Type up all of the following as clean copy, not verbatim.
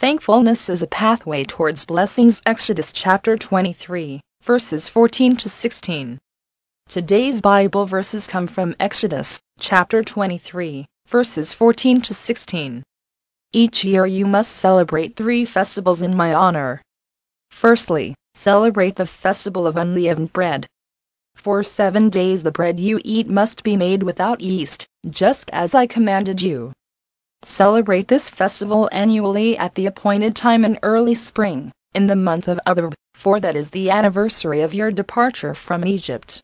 Thankfulness is a pathway towards blessings. Exodus chapter 23, verses 14 to 16. Today's Bible verses come from Exodus chapter 23, verses 14 to 16. Each year you must celebrate 3 festivals in my honor. Firstly, celebrate the festival of unleavened bread. For 7 days the bread you eat must be made without yeast, just as I commanded you. Celebrate this festival annually at the appointed time in early spring, in the month of Abib, for that is the anniversary of your departure from Egypt.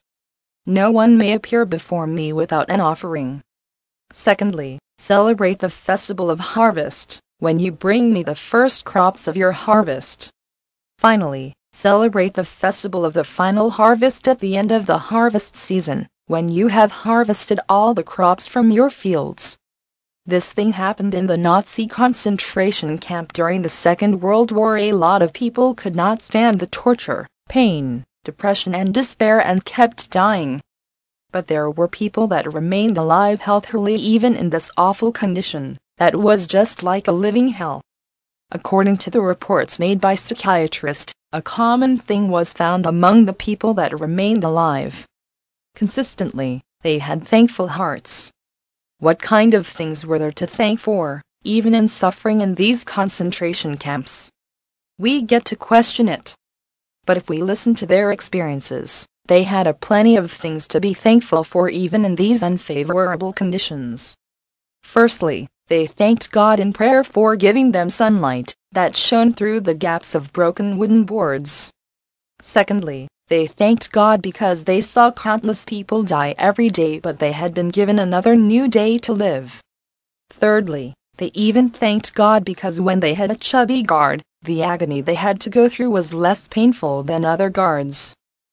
No one may appear before me without an offering. Secondly, celebrate the festival of harvest, when you bring me the first crops of your harvest. Finally, celebrate the festival of the final harvest at the end of the harvest season, when you have harvested all the crops from your fields. This thing happened in the Nazi concentration camp during the Second World War. A lot of people could not stand the torture, pain, depression and despair and kept dying. But there were people that remained alive healthily even in this awful condition, that was just like a living hell. According to the reports made by psychiatrists, a common thing was found among the people that remained alive. Consistently, they had thankful hearts. What kind of things were there to thank for, even in suffering in these concentration camps? We get to question it. But if we listen to their experiences, they had a plenty of things to be thankful for even in these unfavorable conditions. Firstly, they thanked God in prayer for giving them sunlight that shone through the gaps of broken wooden boards. Secondly, they thanked God because they saw countless people die every day, but they had been given another new day to live. Thirdly, they even thanked God because when they had a chubby guard, the agony they had to go through was less painful than other guards.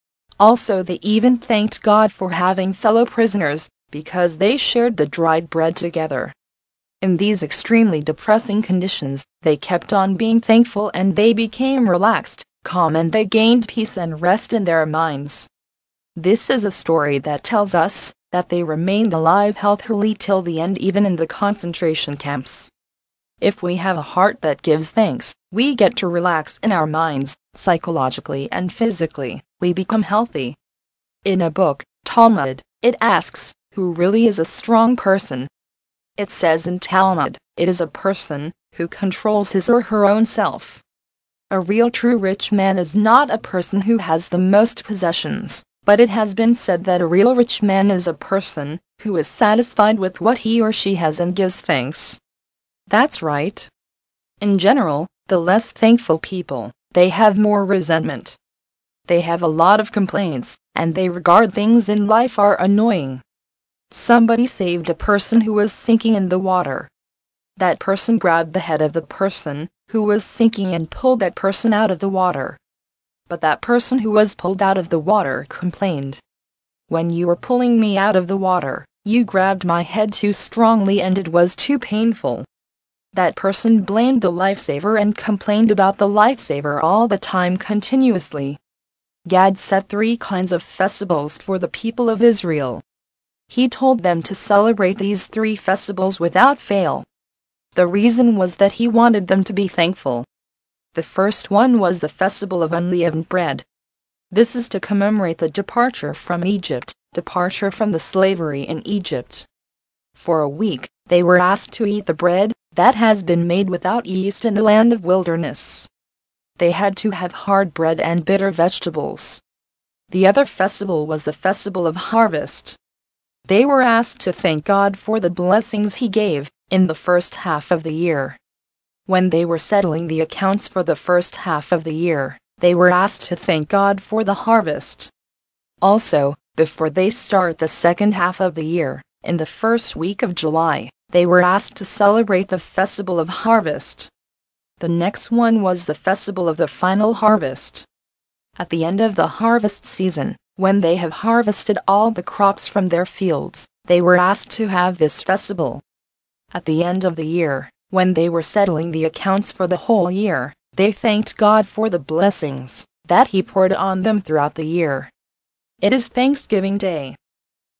Also, they even thanked God for having fellow prisoners, because they shared the dried bread together. In these extremely depressing conditions, they kept on being thankful and they became relaxed, calm, and they gained peace and rest in their minds. This is a story that tells us that they remained alive healthily till the end even in the concentration camps. If we have a heart that gives thanks, we get to relax in our minds, psychologically and physically, we become healthy. In a book, Talmud, it asks, who really is a strong person? It says in Talmud, it is a person who controls his or her own self. A real true rich man is not a person who has the most possessions, but it has been said that a real rich man is a person who is satisfied with what he or she has and gives thanks. That's right. In general, the less thankful people, they have more resentment. They have a lot of complaints, and they regard things in life are annoying. Somebody saved a person who was sinking in the water. That person grabbed the head of the person who was sinking and pulled that person out of the water. But that person who was pulled out of the water complained. When you were pulling me out of the water, you grabbed my head too strongly and it was too painful. That person blamed the lifesaver and complained about the lifesaver all the time continuously. God set 3 kinds of festivals for the people of Israel. He told them to celebrate these 3 festivals without fail. The reason was that he wanted them to be thankful. The first one was the festival of unleavened bread. This is to commemorate the departure from Egypt, departure from the slavery in Egypt. For a week, they were asked to eat the bread that has been made without yeast in the land of wilderness. They had to have hard bread and bitter vegetables. The other festival was the festival of harvest. They were asked to thank God for the blessings He gave in the first half of the year. When they were settling the accounts for the first half of the year, they were asked to thank God for the harvest. Also, before they start the second half of the year, in the first week of July, they were asked to celebrate the festival of harvest. The next one was the festival of the final harvest. At the end of the harvest season, when they have harvested all the crops from their fields, they were asked to have this festival. At the end of the year, when they were settling the accounts for the whole year, they thanked God for the blessings that He poured on them throughout the year. It is Thanksgiving Day.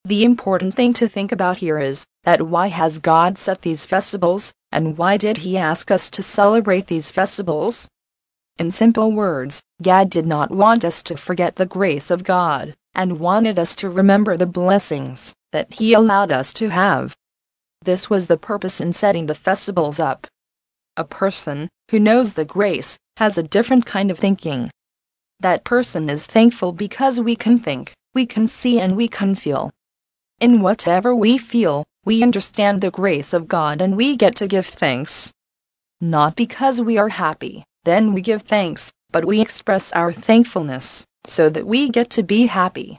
The important thing to think about here is that why has God set these festivals, and why did He ask us to celebrate these festivals? In simple words, God did not want us to forget the grace of God, and wanted us to remember the blessings that He allowed us to have. This was the purpose in setting the festivals up. A person who knows the grace has a different kind of thinking. That person is thankful because we can think, we can see, and we can feel. In whatever we feel, we understand the grace of God and we get to give thanks. Not because we are happy, then we give thanks, but we express our thankfulness, so that we get to be happy.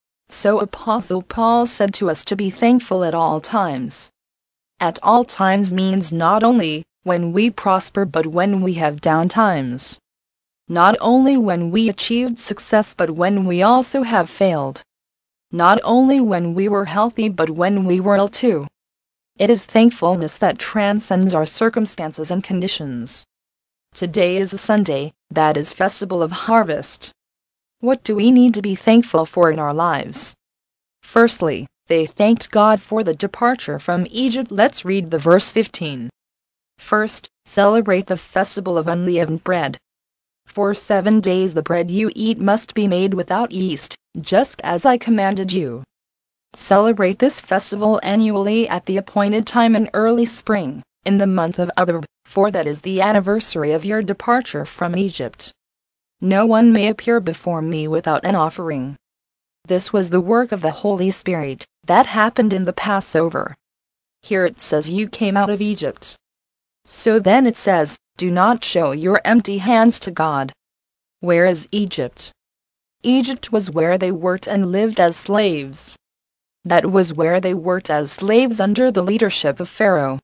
So Apostle Paul said to us to be thankful at all times. At all times means not only when we prosper but when we have down times. Not only when we achieved success but when we also have failed. Not only when we were healthy but when we were ill too. It is thankfulness that transcends our circumstances and conditions. Today is a Sunday, that is Festival of Harvest. What do we need to be thankful for in our lives? Firstly, they thanked God for the departure from Egypt. Let's read the verse 15. First, celebrate the festival of unleavened bread. For 7 days the bread you eat must be made without yeast, just as I commanded you. Celebrate this festival annually at the appointed time in early spring, in the month of Abib, for that is the anniversary of your departure from Egypt. No one may appear before me without an offering. This was the work of the Holy Spirit that happened in the Passover. Here it says you came out of Egypt. So then it says, do not show your empty hands to God. Where is Egypt? Egypt was where they worked and lived as slaves. That was where they worked as slaves under the leadership of Pharaoh.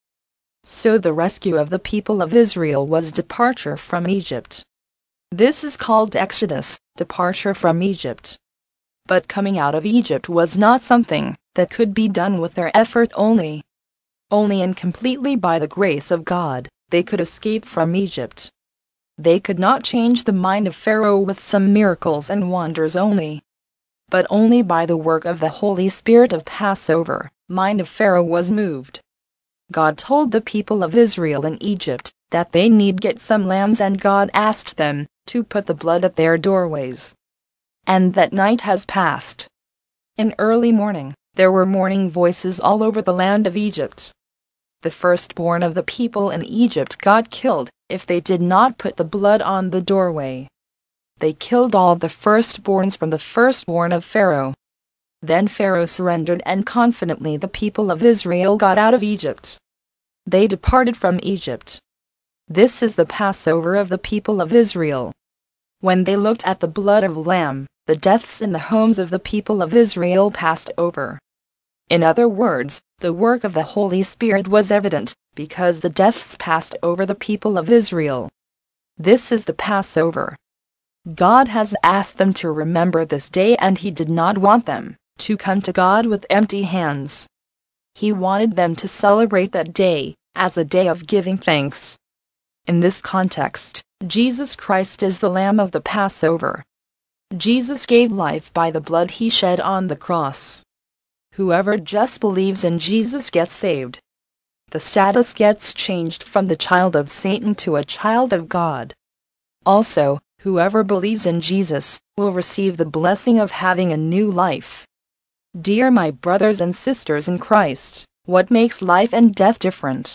So the rescue of the people of Israel was departure from Egypt. This is called Exodus, departure from Egypt. But coming out of Egypt was not something that could be done with their effort only. Only and completely by the grace of God, they could escape from Egypt. They could not change the mind of Pharaoh with some miracles and wonders only. But only by the work of the Holy Spirit of Passover, mind of Pharaoh was moved. God told the people of Israel in Egypt that they need get some lambs, and God asked them to put the blood at their doorways. And that night has passed. In early morning, there were mourning voices all over the land of Egypt. The firstborn of the people in Egypt got killed if they did not put the blood on the doorway. They killed all the firstborns from the firstborn of Pharaoh. Then Pharaoh surrendered, and confidently the people of Israel got out of Egypt. They departed from Egypt. This is the Passover of the people of Israel. When they looked at the blood of lamb, the deaths in the homes of the people of Israel passed over. In other words, the work of the Holy Spirit was evident, because the deaths passed over the people of Israel. This is the Passover. God has asked them to remember this day, and He did not want them to come to God with empty hands. He wanted them to celebrate that day as a day of giving thanks. In this context, Jesus Christ is the Lamb of the Passover. Jesus gave life by the blood He shed on the cross. Whoever just believes in Jesus gets saved. The status gets changed from the child of Satan to a child of God. Also, whoever believes in Jesus will receive the blessing of having a new life. Dear my brothers and sisters in Christ, what makes life and death different?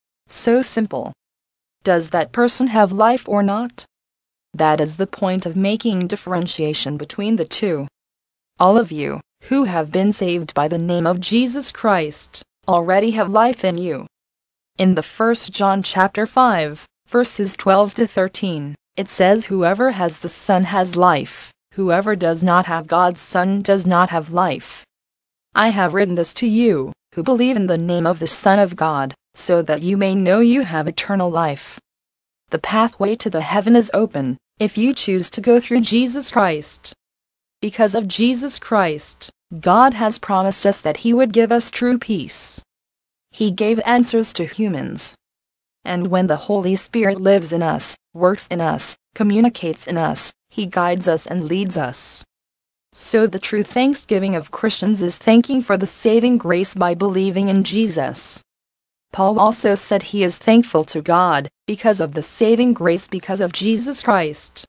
So simple. Does that person have life or not? That is the point of making differentiation between the two. All of you who have been saved by the name of Jesus Christ already have life in you. In the 1 John chapter 5, verses 12 to 13, it says whoever has the Son has life, whoever does not have God's Son does not have life. I have written this to you, who believe in the name of the Son of God, so that you may know you have eternal life. The pathway to the heaven is open, if you choose to go through Jesus Christ. Because of Jesus Christ, God has promised us that He would give us true peace. He gave answers to humans. And when the Holy Spirit lives in us, works in us, communicates in us, He guides us and leads us. So the true thanksgiving of Christians is thanking for the saving grace by believing in Jesus. Paul also said he is thankful to God, because of the saving grace because of Jesus Christ.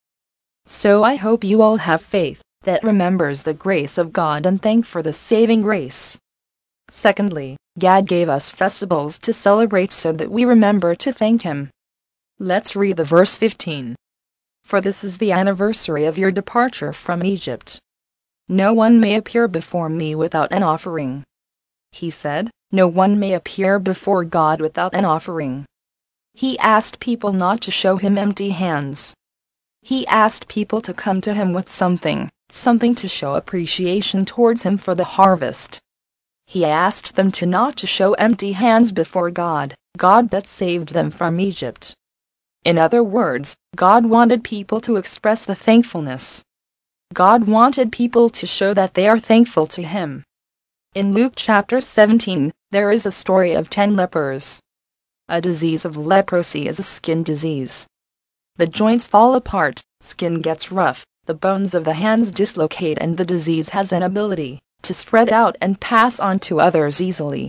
So I hope you all have faith that remembers the grace of God and thank for the saving grace. Secondly, God gave us festivals to celebrate so that we remember to thank Him. Let's read the verse 15. For this is the anniversary of your departure from Egypt. No one may appear before me without an offering. He said, no one may appear before God without an offering. He asked people not to show Him empty hands. He asked people to come to Him with something to show appreciation towards Him for the harvest. He asked them not to show empty hands before God that saved them from Egypt. In other words, God wanted people to express the thankfulness. God wanted people to show that they are thankful to Him. In Luke chapter 17, there is a story of 10 lepers. A disease of leprosy is a skin disease. The joints fall apart, skin gets rough, the bones of the hands dislocate, and the disease has an ability to spread out and pass on to others easily.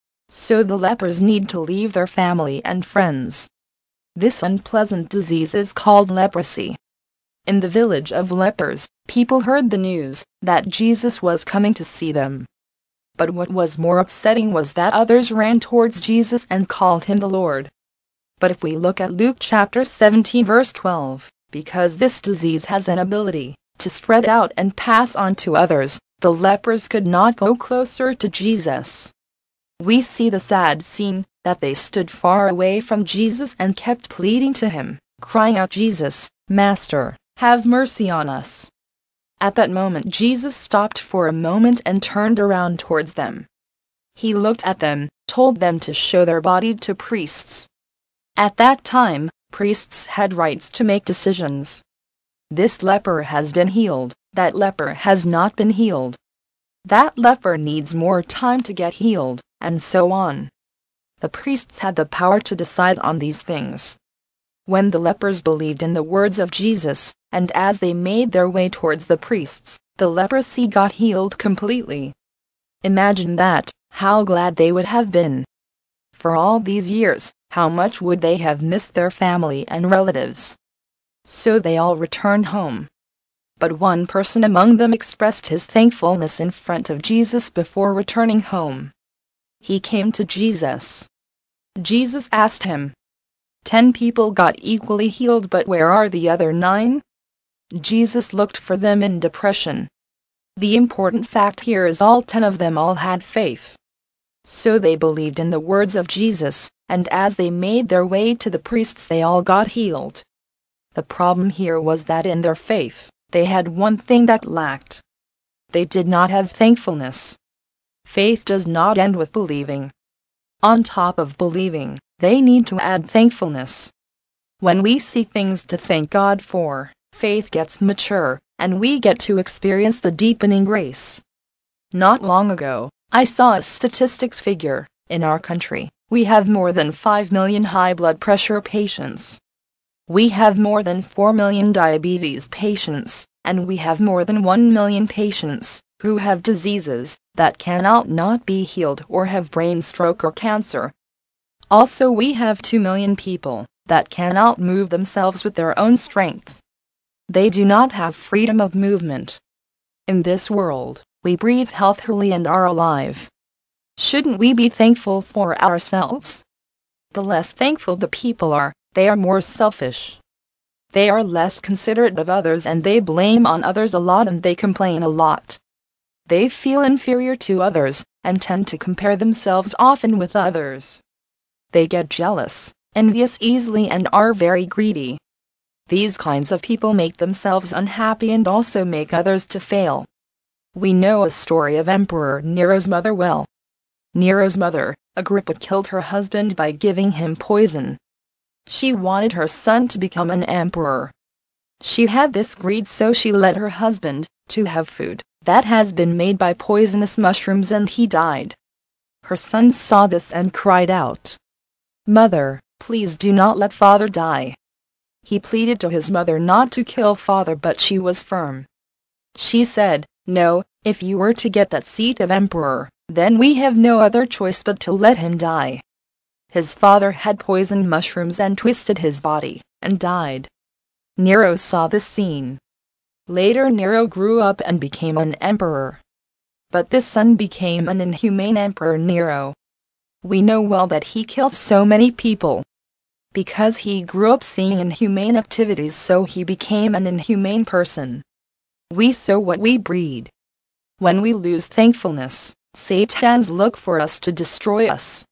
So the lepers need to leave their family and friends. This unpleasant disease is called leprosy. In the village of lepers, people heard the news that Jesus was coming to see them. But what was more upsetting was that others ran towards Jesus and called Him the Lord. But if we look at Luke chapter 17 verse 12, because this disease has an ability to spread out and pass on to others, the lepers could not go closer to Jesus. We see the sad scene, that they stood far away from Jesus and kept pleading to Him, crying out, Jesus, Master, have mercy on us. At that moment Jesus stopped for a moment and turned around towards them. He looked at them, told them to show their body to priests. At that time, priests had rights to make decisions. This leper has been healed, that leper has not been healed. That leper needs more time to get healed, and so on. The priests had the power to decide on these things. When the lepers believed in the words of Jesus, and as they made their way towards the priests, the leprosy got healed completely. Imagine that, how glad they would have been. For all these years, how much would they have missed their family and relatives? So they all returned home. But one person among them expressed his thankfulness in front of Jesus before returning home. He came to Jesus. Jesus asked him, 10 people got equally healed, but where are the other 9? Jesus looked for them in depression. The important fact here is all 10 of them all had faith. So they believed in the words of Jesus, and as they made their way to the priests they all got healed. The problem here was that in their faith, they had one thing that lacked. They did not have thankfulness. Faith does not end with believing. On top of believing, they need to add thankfulness. When we see things to thank God for, faith gets mature, and we get to experience the deepening grace. Not long ago, I saw a statistics figure. In our country, we have more than 5 million high blood pressure patients. We have more than 4 million diabetes patients, and we have more than 1 million patients who have diseases that cannot not be healed or have brain stroke or cancer. Also, we have 2 million people that cannot move themselves with their own strength. They do not have freedom of movement. In this world, we breathe healthily and are alive. Shouldn't we be thankful for ourselves? The less thankful the people are, they are more selfish. They are less considerate of others and they blame on others a lot and they complain a lot. They feel inferior to others, and tend to compare themselves often with others. They get jealous, envious easily and are very greedy. These kinds of people make themselves unhappy and also make others to fail. We know a story of Emperor Nero's mother well. Nero's mother, Agrippa, killed her husband by giving him poison. She wanted her son to become an emperor. She had this greed, so she let her husband to have food that has been made by poisonous mushrooms, and he died. Her son saw this and cried out, "Mother, please do not let father die." He pleaded to his mother not to kill father, but she was firm. She said, No, if you were to get that seat of emperor, then we have no other choice but to let him die. His father had poisoned mushrooms and twisted his body, and died. Nero saw this scene. Later Nero grew up and became an emperor. But this son became an inhumane emperor Nero. We know well that he killed so many people. Because he grew up seeing inhumane activities, so he became an inhumane person. We sow what we breed. When we lose thankfulness, Satans look for us to destroy us.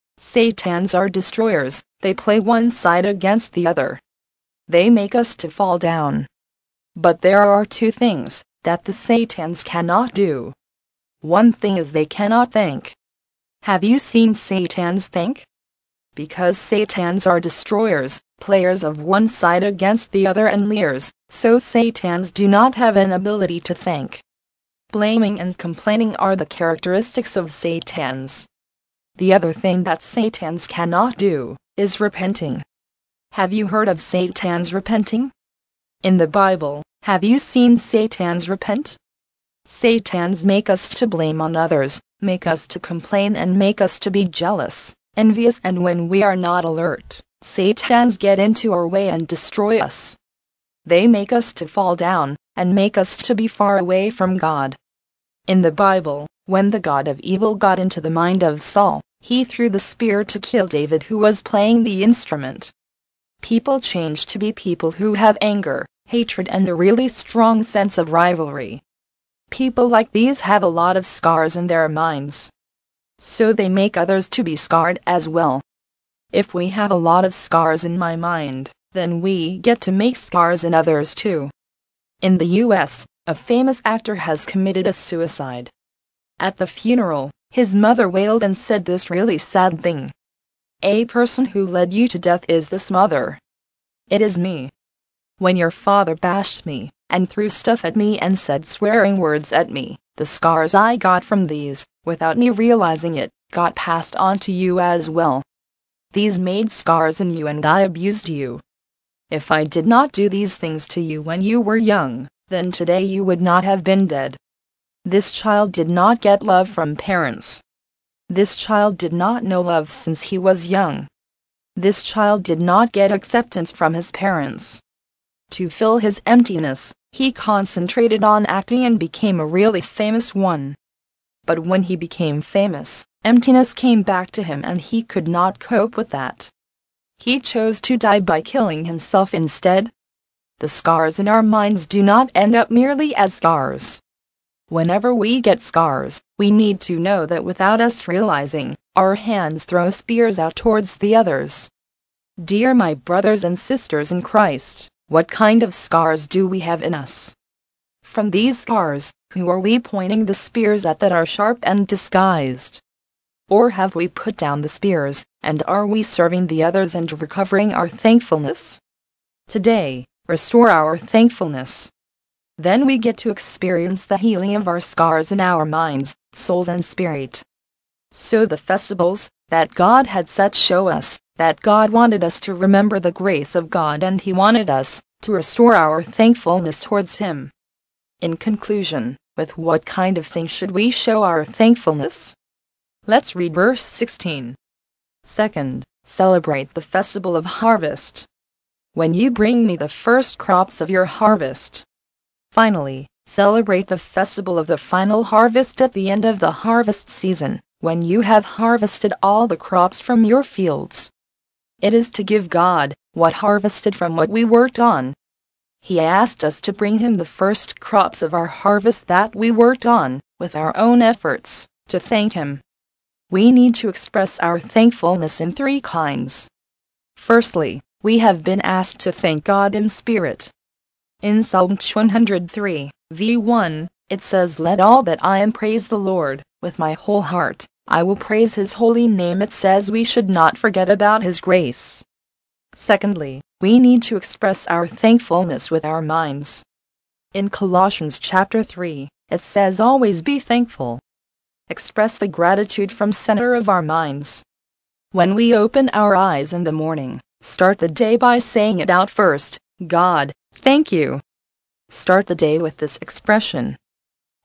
Satans are destroyers, they play one side against the other. They make us to fall down. But there are two things that the Satans cannot do. One thing is they cannot think. Have you seen Satans think? Because Satans are destroyers, players of one side against the other and liars, so Satans do not have an ability to think. Blaming and complaining are the characteristics of Satans. The other thing that Satans cannot do is repenting. Have you heard of Satans repenting? In the Bible, have you seen Satans repent? Satans make us to blame on others, make us to complain and make us to be jealous, envious, and when we are not alert, Satans get into our way and destroy us. They make us to fall down, and make us to be far away from God. In the Bible, when the god of evil got into the mind of Saul, he threw the spear to kill David, who was playing the instrument. People change to be people who have anger, hatred, and a really strong sense of rivalry. People like these have a lot of scars in their minds. So they make others to be scarred as well. If we have a lot of scars in my mind, then we get to make scars in others too. In the US, a famous actor has committed a suicide. At the funeral, his mother wailed and said this really sad thing. A person who led you to death is this mother. It is me. When your father bashed me, and threw stuff at me and said swearing words at me, the scars I got from these, without me realizing it, got passed on to you as well. These made scars in you and I abused you. If I did not do these things to you when you were young, then today you would not have been dead. This child did not get love from parents. This child did not know love since he was young. This child did not get acceptance from his parents. To fill his emptiness, he concentrated on acting and became a really famous one. But when he became famous, emptiness came back to him and he could not cope with that. He chose to die by killing himself instead. The scars in our minds do not end up merely as scars. Whenever we get scars, we need to know that without us realizing, our hands throw spears out towards the others. Dear my brothers and sisters in Christ, what kind of scars do we have in us? From these scars, who are we pointing the spears at that are sharp and disguised? Or have we put down the spears, and are we serving the others and recovering our thankfulness? Today, restore our thankfulness. Then we get to experience the healing of our scars in our minds, souls, and spirit. So the festivals that God had set show us that God wanted us to remember the grace of God, and He wanted us to restore our thankfulness towards Him. In conclusion, with what kind of thing should we show our thankfulness? Let's read verse 16. Second, celebrate the festival of harvest. When you bring me the first crops of your harvest. Finally, celebrate the festival of the final harvest at the end of the harvest season, when you have harvested all the crops from your fields. It is to give God what harvested from what we worked on. He asked us to bring Him the first crops of our harvest that we worked on, with our own efforts, to thank Him. We need to express our thankfulness in three kinds. Firstly, we have been asked to thank God in spirit. In Psalm 103, v1, it says, "Let all that I am praise the Lord, with my whole heart, I will praise His holy name." It says we should not forget about His grace. Secondly, we need to express our thankfulness with our minds. In Colossians chapter 3, it says always be thankful. Express the gratitude from center of our minds. When we open our eyes in the morning, start the day by saying it out first, God, thank you. Start the day with this expression.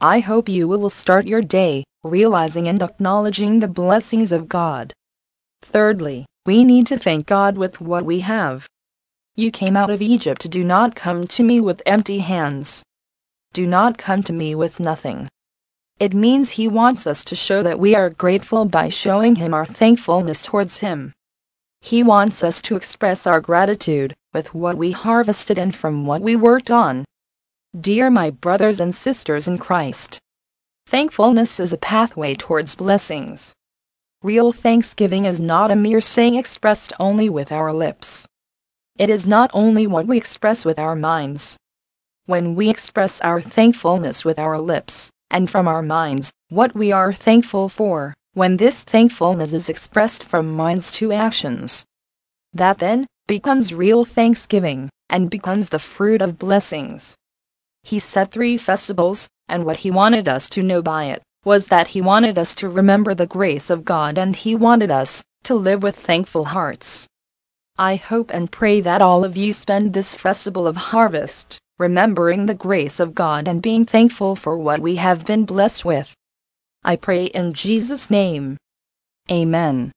I hope you will start your day, realizing and acknowledging the blessings of God. Thirdly, we need to thank God with what we have. You came out of Egypt. Do not come to me with empty hands. Do not come to me with nothing. It means He wants us to show that we are grateful by showing Him our thankfulness towards Him. He wants us to express our gratitude with what we harvested and from what we worked on. Dear my brothers and sisters in Christ, thankfulness is a pathway towards blessings. Real thanksgiving is not a mere saying expressed only with our lips. It is not only what we express with our minds. When we express our thankfulness with our lips, and from our minds, what we are thankful for, when this thankfulness is expressed from minds to actions, that then becomes real thanksgiving, and becomes the fruit of blessings. He set 3 festivals, and what He wanted us to know by it was that He wanted us to remember the grace of God, and He wanted us to live with thankful hearts. I hope and pray that all of you spend this festival of harvest, remembering the grace of God and being thankful for what we have been blessed with. I pray in Jesus' name. Amen.